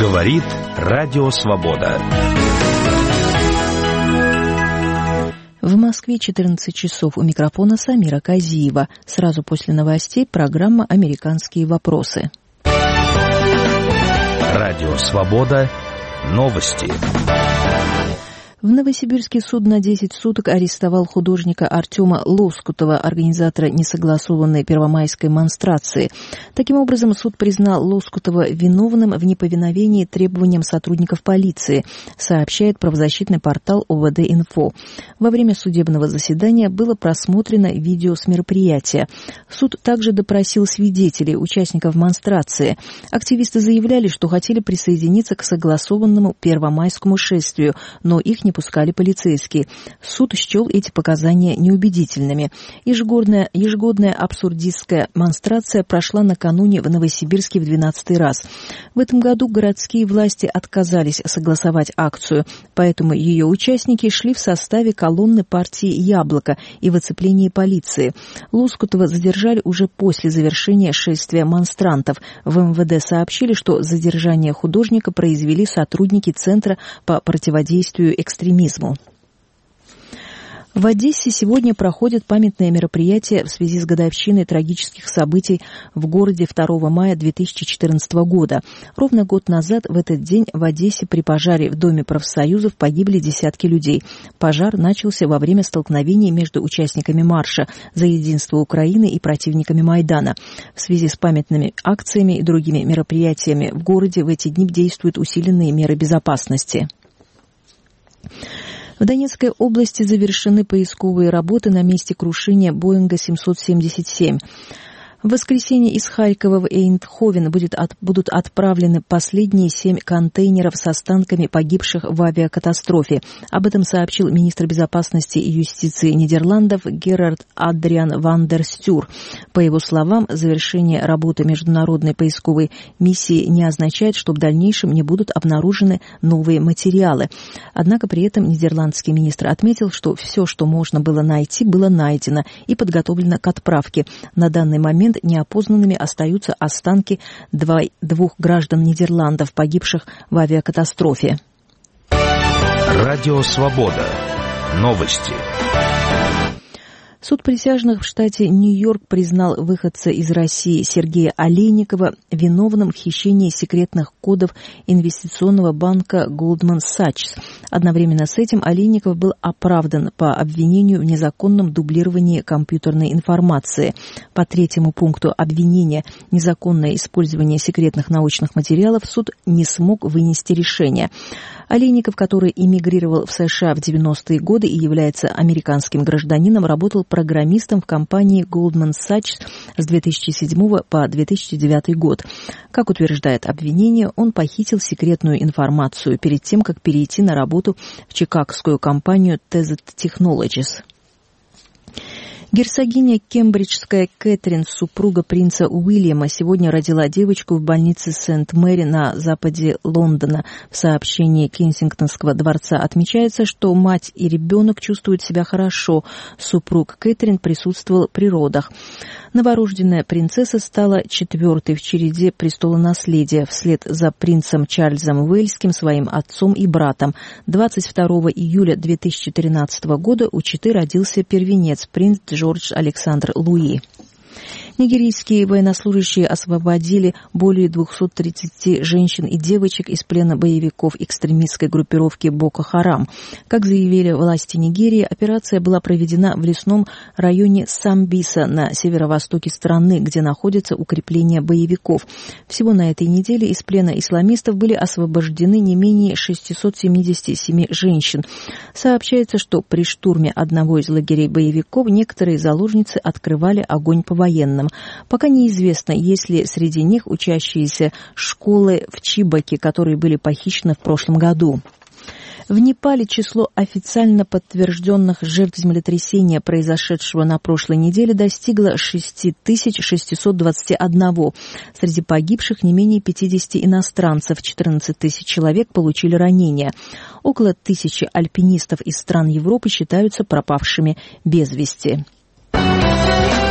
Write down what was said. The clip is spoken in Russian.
Говорит Радио Свобода. В Москве 14 часов. У микрофона Самира Казиева. Сразу после новостей программа «Американские вопросы». Радио Свобода. Новости. В Новосибирске суд на 10 суток арестовал художника Артема Лоскутова, организатора несогласованной первомайской монстрации. Таким образом, суд признал Лоскутова виновным в неповиновении требованиям сотрудников полиции, сообщает правозащитный портал ОВД-Инфо. Во время судебного заседания было просмотрено видео с мероприятия. Суд также допросил свидетелей, участников монстрации. Активисты заявляли, что хотели присоединиться к согласованному первомайскому шествию, но их не пускали полицейские. Суд счел эти показания неубедительными. Ежегодная абсурдистская монстрация прошла накануне в Новосибирске в 12-й раз. В этом году городские власти отказались согласовать акцию, поэтому ее участники шли в составе колонны партии «Яблоко» и в оцеплении полиции. Лоскутова задержали уже после завершения шествия монстрантов. В МВД сообщили, что задержание художника произвели сотрудники Центра по противодействию экстремизму. В Одессе сегодня проходит памятное мероприятие в связи с годовщиной трагических событий в городе 2 мая 2014 года. Ровно год назад в этот день в Одессе при пожаре в Доме профсоюзов погибли десятки людей. Пожар начался во время столкновений между участниками марша за единство Украины и противниками Майдана. В связи с памятными акциями и другими мероприятиями в городе в эти дни действуют усиленные меры безопасности. В Донецкой области завершены поисковые работы на месте крушения Боинга 777. В воскресенье из Харькова в Эйндховен будут отправлены последние 7 контейнеров с останками погибших в авиакатастрофе. Об этом сообщил министр безопасности и юстиции Нидерландов Герард Адриан ван дер Стюр. По его словам, завершение работы международной поисковой миссии не означает, что в дальнейшем не будут обнаружены новые материалы. Однако при этом нидерландский министр отметил, что все, что можно было найти, было найдено и подготовлено к отправке. На данный момент неопознанными остаются останки двух граждан Нидерландов, погибших в авиакатастрофе. Радио Свобода. Новости. Суд присяжных в штате Нью-Йорк признал выходца из России Сергея Олейникова виновным в хищении секретных кодов инвестиционного банка Goldman Sachs. Одновременно с этим Олейников был оправдан по обвинению в незаконном дублировании компьютерной информации. По 3-му пункту обвинения «Незаконное использование секретных научных материалов» суд не смог вынести решение. Олейников, который эмигрировал в США в 90-е годы и является американским гражданином, работал программистом в компании Goldman Sachs с 2007 по 2009 год. Как утверждает обвинение, он похитил секретную информацию перед тем, как перейти на работу в чикагскую компанию Tezet Technologies. Герцогиня Кембриджская Кэтрин, супруга принца Уильяма, сегодня родила девочку в больнице Сент-Мэри на западе Лондона. В сообщении Кенсингтонского дворца отмечается, что мать и ребенок чувствуют себя хорошо. Супруг Кэтрин присутствовал при родах. Новорожденная принцесса стала 4-й в череде престолонаследия вслед за принцем Чарльзом Уэльским, своим отцом и братом. 22 июля 2013 года у четы родился первенец, принц Джордж Александр Луи. Нигерийские военнослужащие освободили более 230 женщин и девочек из плена боевиков экстремистской группировки Боко-Харам. Как заявили власти Нигерии, операция была проведена в лесном районе Самбиса на северо-востоке страны, где находятся укрепления боевиков. Всего на этой неделе из плена исламистов были освобождены не менее 677 женщин. Сообщается, что при штурме одного из лагерей боевиков некоторые заложницы открывали огонь по военным. Пока неизвестно, есть ли среди них учащиеся школы в Чибоке, которые были похищены в прошлом году. В Непале число официально подтвержденных жертв землетрясения, произошедшего на прошлой неделе, достигло 6621. Среди погибших не менее 50 иностранцев, 14 тысяч человек получили ранения. Около 1000 альпинистов из стран Европы считаются пропавшими без вести.